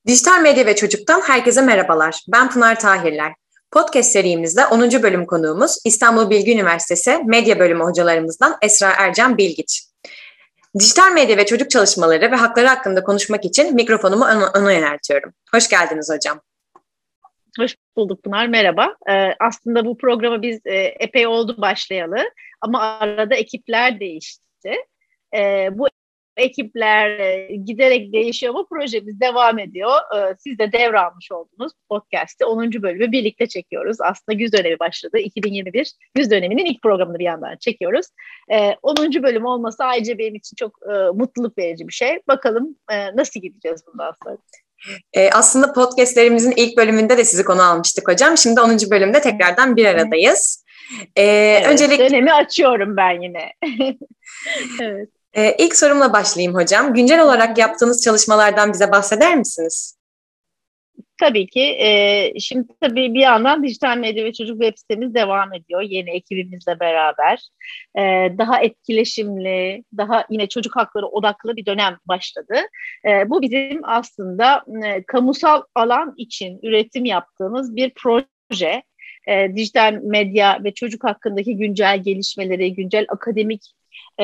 Dijital Medya ve Çocuk'tan herkese merhabalar. Ben Pınar Tahirler. Podcast serimizde 10. bölüm konuğumuz İstanbul Bilgi Üniversitesi Medya Bölümü hocalarımızdan Esra Ercan Bilgiç. Dijital medya ve çocuk çalışmaları ve hakları hakkında konuşmak için mikrofonumu ona yöneltiyorum. Hoş geldiniz hocam. Hoş bulduk Pınar, merhaba. Aslında bu programı biz epey oldu başlayalı ama arada ekipler değişti. Bu ekipler giderek değişiyor ama projemiz devam ediyor. Siz de devralmış oldunuz podcast'te 10. bölümü birlikte çekiyoruz. Aslında güz dönemi başladı. 2021 güz döneminin ilk programını bir yandan çekiyoruz. 10. bölüm olması ayrıca benim için çok mutluluk verici bir şey. Bakalım nasıl gideceğiz bundan sonra. Aslında podcastlerimizin ilk bölümünde de sizi konu almıştık hocam. Şimdi 10. bölümde tekrardan bir aradayız. Evet, öncelikle dönemi açıyorum ben yine. Evet. İlk sorumla başlayayım hocam. Güncel olarak yaptığınız çalışmalardan bize bahseder misiniz? Tabii ki. Şimdi tabii bir yandan dijital medya ve çocuk web sitemiz devam ediyor yeni ekibimizle beraber. Daha etkileşimli, daha yine çocuk hakları odaklı bir dönem başladı. Bu bizim aslında kamusal alan için üretim yaptığımız bir proje. Dijital medya ve çocuk hakkındaki güncel gelişmeleri, güncel akademik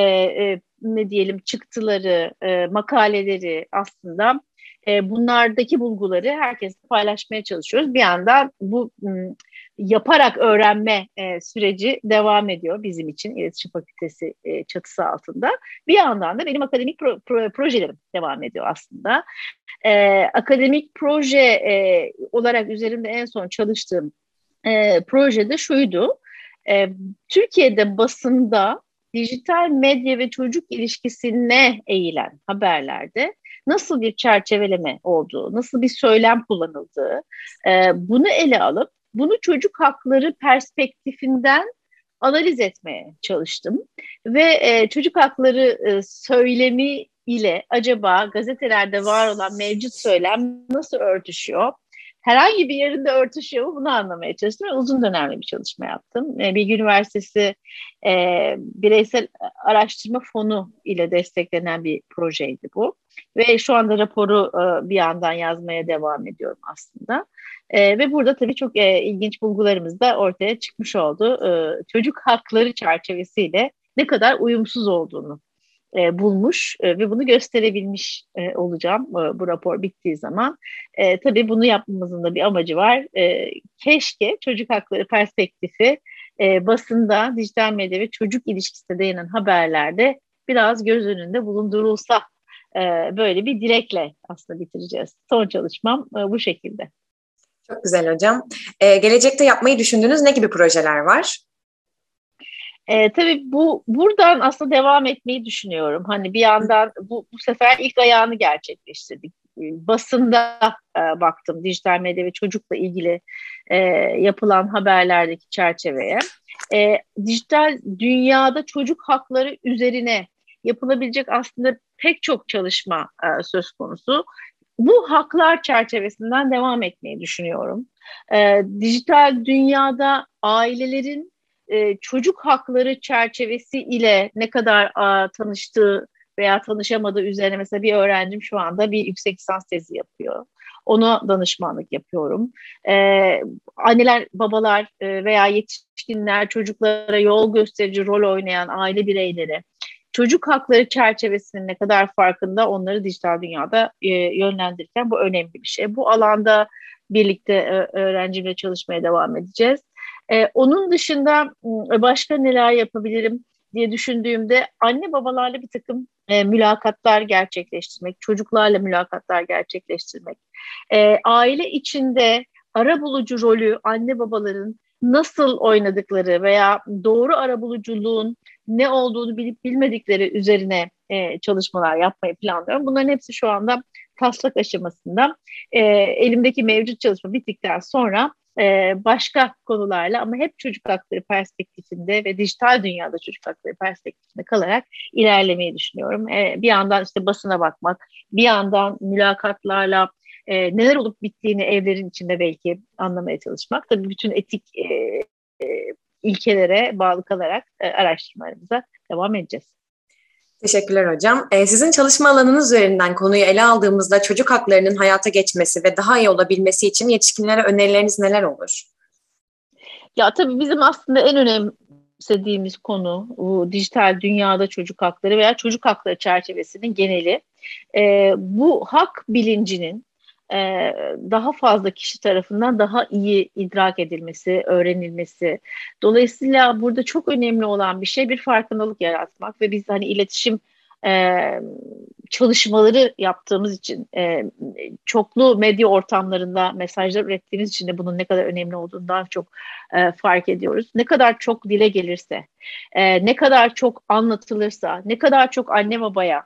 ne diyelim çıktıları, makaleleri aslında bunlardaki bulguları herkesle paylaşmaya çalışıyoruz. Bir yandan bu yaparak öğrenme süreci devam ediyor bizim için İletişim Fakültesi çatısı altında. Bir yandan da benim akademik projelerim devam ediyor aslında. Akademik proje olarak üzerinde en son çalıştığım projede şuydu. Türkiye'de basında dijital medya ve çocuk ilişkisine eğilen haberlerde nasıl bir çerçeveleme olduğu, nasıl bir söylem kullanıldığı, bunu ele alıp bunu çocuk hakları perspektifinden analiz etmeye çalıştım. Ve çocuk hakları söylemi ile acaba gazetelerde var olan mevcut söylem nasıl örtüşüyor? Herhangi bir yerinde örtüşüyor mu bunu anlamaya çalıştım ve uzun dönemli bir çalışma yaptım. Bilgi Üniversitesi Bireysel Araştırma Fonu ile desteklenen bir projeydi bu. Ve şu anda raporu bir yandan yazmaya devam ediyorum aslında. Ve burada tabii çok ilginç bulgularımız da ortaya çıkmış oldu. Çocuk hakları çerçevesiyle ne kadar uyumsuz olduğunu bulmuş ve bunu gösterebilmiş olacağım bu rapor bittiği zaman. Tabii bunu yapmamızın da bir amacı var. Keşke çocuk hakları perspektifi basında, dijital medya ve çocuk ilişkisine değinen haberlerde biraz göz önünde bulundurulsa, böyle bir dilekle aslında bitireceğiz. Son çalışmam bu şekilde. Çok güzel hocam. Gelecekte yapmayı düşündüğünüz ne gibi projeler var? Tabii buradan aslında devam etmeyi düşünüyorum. Hani bir yandan bu sefer ilk ayağını gerçekleştirdik. Basında baktım dijital medya ve çocukla ilgili yapılan haberlerdeki çerçeveye. Dijital dünyada çocuk hakları üzerine yapılabilecek aslında pek çok çalışma söz konusu. Bu haklar çerçevesinden devam etmeyi düşünüyorum. Dijital dünyada ailelerin çocuk hakları çerçevesi ile ne kadar tanıştığı veya tanışamadığı üzerine mesela bir öğrencim şu anda bir yüksek lisans tezi yapıyor. Ona danışmanlık yapıyorum. Anneler, babalar veya yetişkinler çocuklara yol gösterici rol oynayan aile bireyleri çocuk hakları çerçevesinin ne kadar farkında onları dijital dünyada yönlendirirken bu önemli bir şey. Bu alanda birlikte öğrencimle çalışmaya devam edeceğiz. Onun dışında başka neler yapabilirim diye düşündüğümde anne babalarla bir takım mülakatlar gerçekleştirmek, çocuklarla mülakatlar gerçekleştirmek, aile içinde arabulucu rolü anne babaların nasıl oynadıkları veya doğru arabuluculuğun ne olduğunu bilip bilmedikleri üzerine çalışmalar yapmayı planlıyorum. Bunların hepsi şu anda taslak aşamasında. Elimdeki mevcut çalışma bittikten sonra başka konularla ama hep çocuk hakları perspektifinde ve dijital dünyada çocuk hakları perspektifinde kalarak ilerlemeyi düşünüyorum. Bir yandan işte basına bakmak, bir yandan mülakatlarla neler olup bittiğini evlerin içinde belki anlamaya çalışmak. Tabii bütün etik ilkelere bağlı kalarak araştırmalarımıza devam edeceğiz. Teşekkürler hocam. Sizin çalışma alanınız üzerinden konuyu ele aldığımızda çocuk haklarının hayata geçmesi ve daha iyi olabilmesi için yetişkinlere önerileriniz neler olur? Ya tabii bizim aslında en önemsediğimiz konu bu dijital dünyada çocuk hakları veya çocuk hakları çerçevesinin geneli. Bu hak bilincinin e, daha fazla kişi tarafından daha iyi idrak edilmesi, öğrenilmesi. Dolayısıyla burada çok önemli olan bir şey bir farkındalık yaratmak ve biz hani iletişim e, çalışmaları yaptığımız için çoklu medya ortamlarında mesajlar ürettiğimiz için de bunun ne kadar önemli olduğunu daha çok fark ediyoruz. Ne kadar çok dile gelirse, ne kadar çok anlatılırsa, ne kadar çok anne babaya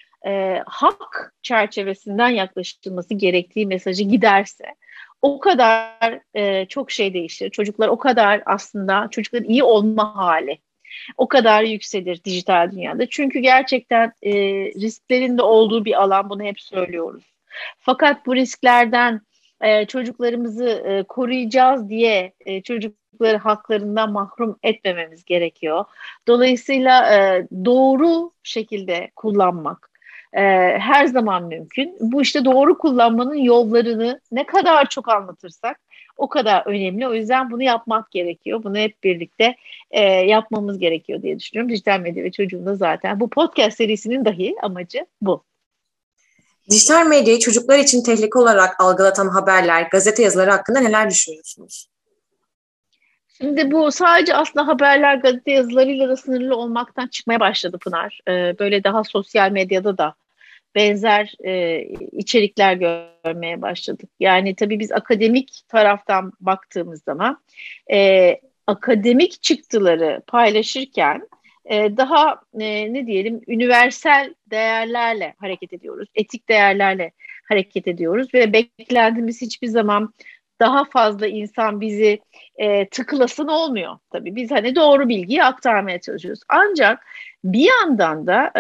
hak çerçevesinden yaklaşılması gerektiği mesajı giderse o kadar çok şey değişir. Çocuklar o kadar aslında çocukların iyi olma hali o kadar yükselir dijital dünyada. Çünkü gerçekten risklerin de olduğu bir alan, bunu hep söylüyoruz. Fakat bu risklerden çocuklarımızı koruyacağız diye çocukları haklarından mahrum etmememiz gerekiyor. Dolayısıyla doğru şekilde kullanmak her zaman mümkün. Bu işte doğru kullanmanın yollarını ne kadar çok anlatırsak o kadar önemli. O yüzden bunu yapmak gerekiyor. Bunu hep birlikte yapmamız gerekiyor diye düşünüyorum. Dijital medya ve çocuğumda zaten. Bu podcast serisinin dahi amacı bu. Dijital medyayı çocuklar için tehlike olarak algılatan haberler, gazete yazıları hakkında neler düşünüyorsunuz? Şimdi bu sadece aslında haberler, gazete yazılarıyla da sınırlı olmaktan çıkmaya başladı Pınar. Böyle daha sosyal medyada da benzer içerikler görmeye başladık. Yani tabii biz akademik taraftan baktığımız zaman akademik çıktıları paylaşırken daha ne diyelim üniversal değerlerle hareket ediyoruz, etik değerlerle hareket ediyoruz ve beklentimiz hiçbir zaman daha fazla insan bizi tıklasın olmuyor. Tabii biz hani doğru bilgiyi aktarmaya çalışıyoruz. Ancak bir yandan da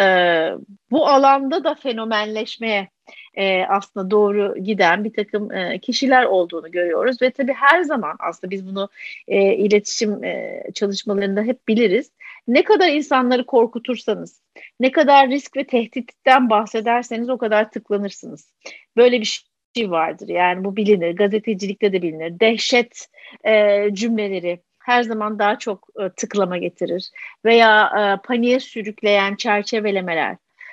bu alanda da fenomenleşmeye aslında doğru giden bir takım kişiler olduğunu görüyoruz ve tabii her zaman aslında biz bunu iletişim çalışmalarında hep biliriz. Ne kadar insanları korkutursanız, ne kadar risk ve tehditten bahsederseniz o kadar tıklanırsınız. Böyle bir şey vardır. Yani bu bilinir. Gazetecilikte de bilinir. Dehşet cümleleri her zaman daha çok tıklama getirir. Veya paniğe sürükleyen çerçevelemeler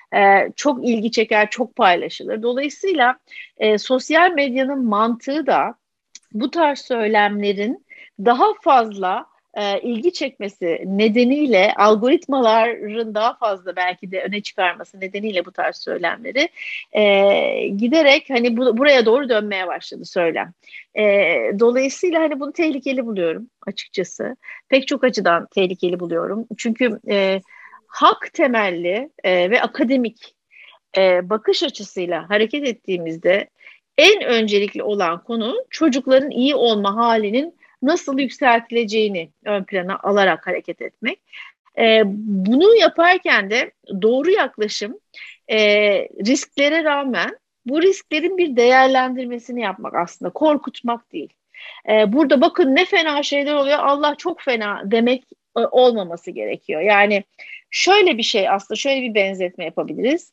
çok ilgi çeker, çok paylaşılır. Dolayısıyla sosyal medyanın mantığı da bu tarz söylemlerin daha fazla ilgi çekmesi nedeniyle algoritmaların daha fazla belki de öne çıkarması nedeniyle bu tarz söylemleri giderek hani buraya doğru dönmeye başladı söylem. Dolayısıyla hani bunu tehlikeli buluyorum açıkçası. Pek çok açıdan tehlikeli buluyorum. Çünkü hak temelli ve akademik bakış açısıyla hareket ettiğimizde en öncelikli olan konu çocukların iyi olma halinin nasıl yükseltileceğini ön plana alarak hareket etmek. Bunu yaparken de doğru yaklaşım risklere rağmen bu risklerin bir değerlendirmesini yapmak aslında korkutmak değil. Burada bakın ne fena şeyler oluyor Allah çok fena demek olmaması gerekiyor. Yani şöyle bir şey aslında şöyle bir benzetme yapabiliriz.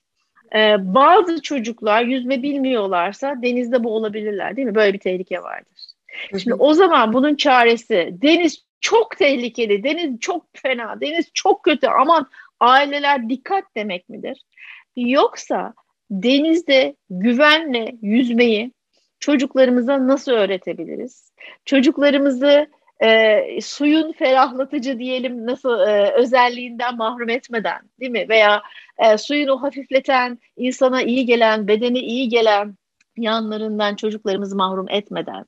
Bazı çocuklar yüzme bilmiyorlarsa denizde boğulabilirler değil mi? Böyle bir tehlike vardır. Şimdi o zaman bunun çaresi deniz çok tehlikeli, deniz çok fena, deniz çok kötü aman aileler dikkat demek midir? Yoksa denizde güvenle yüzmeyi çocuklarımıza nasıl öğretebiliriz? Çocuklarımızı suyun ferahlatıcı diyelim nasıl özelliğinden mahrum etmeden değil mi? Veya suyun o hafifleten, insana iyi gelen, bedene iyi gelen yanlarından çocuklarımızı mahrum etmeden,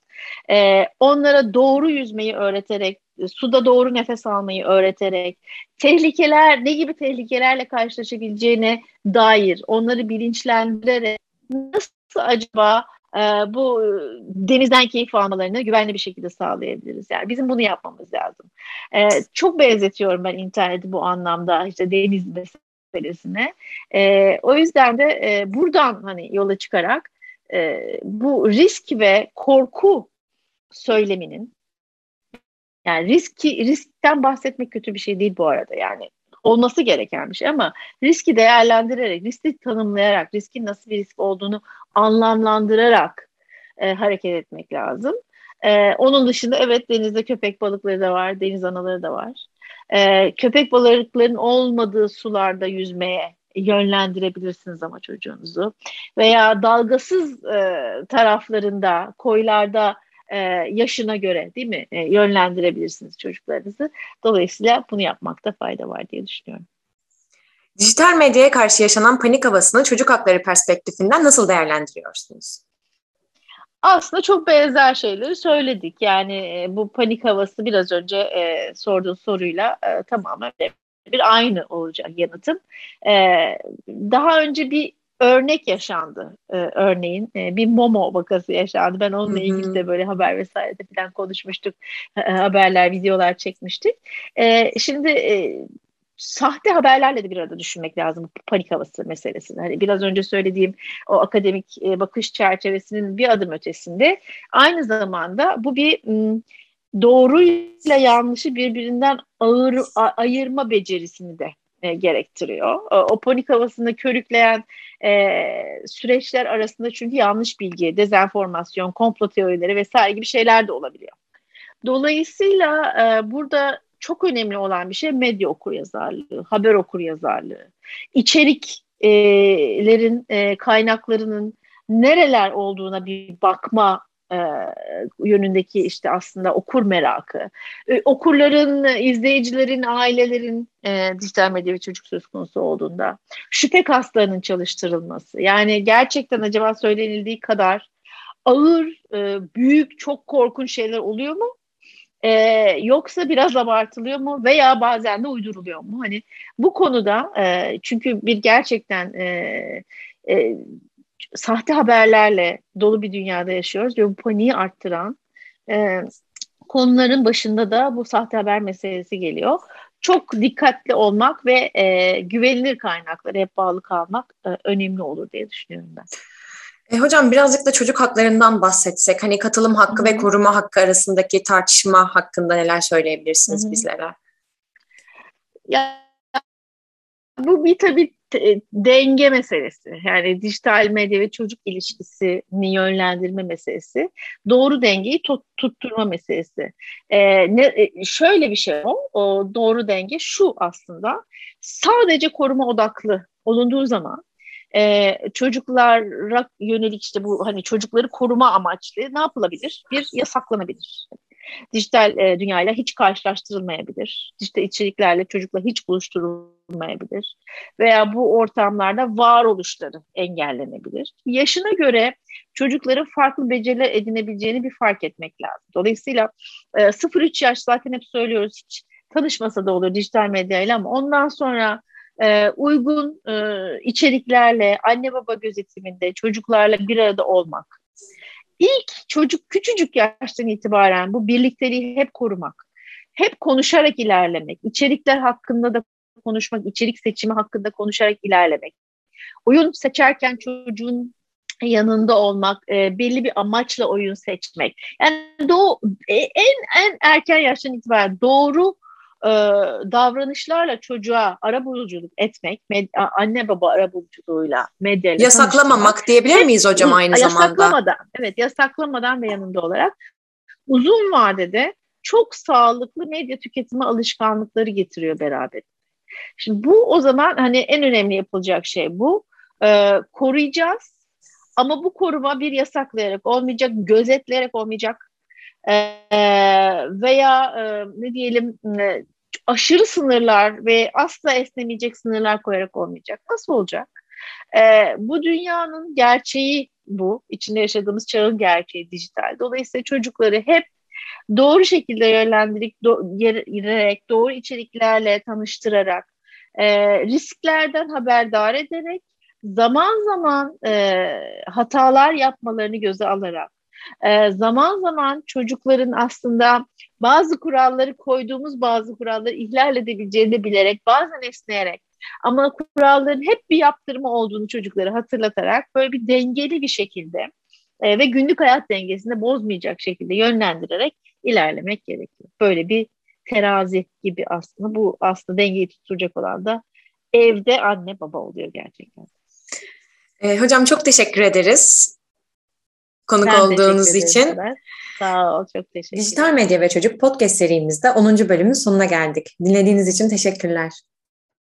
onlara doğru yüzmeyi öğreterek, suda doğru nefes almayı öğreterek, tehlikeler, ne gibi tehlikelerle karşılaşabileceğine dair onları bilinçlendirerek nasıl acaba bu denizden keyif almalarını güvenli bir şekilde sağlayabiliriz. Yani bizim bunu yapmamız lazım. Çok benzetiyorum ben interneti bu anlamda işte deniz meselesine. O yüzden de buradan hani yola çıkarak bu risk ve korku söyleminin yani riskten bahsetmek kötü bir şey değil bu arada yani olması gereken bir şey ama riski değerlendirerek, riski tanımlayarak, riskin nasıl bir risk olduğunu anlamlandırarak hareket etmek lazım. Onun dışında evet, denizde köpek balıkları da var, deniz anaları da var. Köpek balıklarının olmadığı sularda yüzmeye yönlendirebilirsiniz ama çocuğunuzu. Veya dalgasız taraflarında, koylarda yaşına göre, değil mi, yönlendirebilirsiniz çocuklarınızı. Dolayısıyla bunu yapmakta fayda var diye düşünüyorum. Dijital medyaya karşı yaşanan panik havasını çocuk hakları perspektifinden nasıl değerlendiriyorsunuz? Aslında çok benzer şeyleri söyledik. Yani bu panik havası biraz önce sorduğun soruyla tamamen bir aynı olacak yanıtım. E, Daha önce bir örnek yaşandı. Örneğin bir Momo vakası yaşandı. Ben Hı onunla ilgili hı. de böyle haber vesairede falan konuşmuştuk. Haberler, videolar çekmiştik. Şimdi sahte haberlerle de bir arada düşünmek lazım panik havası meselesini. Hani biraz önce söylediğim o akademik bakış çerçevesinin bir adım ötesinde aynı zamanda bu bir doğruyla yanlışı birbirinden ayırma becerisini de gerektiriyor. O panik havasını körükleyen süreçler arasında çünkü yanlış bilgi, dezenformasyon, komplo teorileri vesaire gibi şeyler de olabiliyor. Dolayısıyla burada çok önemli olan bir şey medya okuryazarlığı, haber okuryazarlığı, içeriklerin kaynaklarının nereler olduğuna bir bakma e, yönündeki işte aslında okur merakı, okurların, izleyicilerin, ailelerin dijital medya ve çocuk söz konusu olduğunda şüphe kaslarının çalıştırılması, yani gerçekten acaba söylenildiği kadar ağır, büyük, çok korkunç şeyler oluyor mu? Yoksa biraz abartılıyor mu veya bazen de uyduruluyor mu? Hani bu konuda çünkü bir gerçekten e, sahte haberlerle dolu bir dünyada yaşıyoruz ve bu paniği arttıran e, konuların başında da bu sahte haber meselesi geliyor. Çok dikkatli olmak ve güvenilir kaynaklara hep bağlı kalmak önemli olur diye düşünüyorum ben. Hocam birazcık da çocuk haklarından bahsetsek, hani katılım Hı hakkı ve hı. koruma hakkı arasındaki tartışma hakkında neler Hı söyleyebilirsiniz hı. bizlere? Ya bu bir tabii denge meselesi. Yani dijital medya ve çocuk ilişkisini yönlendirme meselesi. Doğru dengeyi tutturma meselesi. Şöyle bir şey o doğru denge şu aslında. Sadece koruma odaklı olunduğu zaman çocuklara yönelik işte bu hani çocukları koruma amaçlı ne yapılabilir? Bir, yasaklanabilir. Dijital dünyayla hiç karşılaştırılmayabilir. Dijital içeriklerle çocukla hiç buluşturulmayabilir. Veya bu ortamlarda varoluşları engellenebilir. Yaşına göre çocukların farklı beceriler edinebileceğini bir fark etmek lazım. Dolayısıyla 0-3 yaş zaten hep söylüyoruz, hiç tanışmasa da olur dijital medyayla ama ondan sonra uygun içeriklerle anne baba gözetiminde çocuklarla bir arada olmak. İlk çocuk küçücük yaştan itibaren bu birlikteliği hep korumak, hep konuşarak ilerlemek, içerikler hakkında da konuşmak, içerik seçimi hakkında konuşarak ilerlemek. Oyun seçerken çocuğun yanında olmak, belli bir amaçla oyun seçmek. Yani en erken yaştan itibaren doğru e, davranışlarla çocuğa arabuluculuk etmek, anne baba arabuluculuğuyla, medyayla tanıştırmak Yasaklamamak diyebilir hep miyiz hocam aynı zamanda? yasaklamadan, evet yasaklamadan ve yanında olarak uzun vadede çok sağlıklı medya tüketimi alışkanlıkları getiriyor beraber. Şimdi bu o zaman hani en önemli yapılacak şey bu. Koruyacağız ama bu koruma bir yasaklayarak olmayacak, gözetleyerek olmayacak. Veya ne diyelim aşırı sınırlar ve asla esnemeyecek sınırlar koyarak olmayacak. Nasıl olacak? Bu dünyanın gerçeği bu. İçinde yaşadığımız çağın gerçeği dijital. Dolayısıyla çocukları hep doğru şekilde yönlendirerek, doğru içeriklerle tanıştırarak, risklerden haberdar ederek, zaman zaman hatalar yapmalarını göze alarak, zaman zaman çocukların aslında bazı kuralları koyduğumuz bazı kuralları ihlal edebileceğini bilerek, bazen esneyerek ama kuralların hep bir yaptırımı olduğunu çocuklara hatırlatarak böyle bir dengeli bir şekilde ve günlük hayat dengesini bozmayacak şekilde yönlendirerek ilerlemek gerekiyor. Böyle bir terazi gibi aslında. Bu aslında dengeyi tutturacak olan da evde anne baba oluyor gerçekten. Hocam çok teşekkür ederiz konuk Ben olduğunuz teşekkür ederim için. Pınar. Sağ ol, çok teşekkür Dijital ederim. Medya ve Çocuk podcast serimizde 10. bölümün sonuna geldik. Dinlediğiniz için teşekkürler.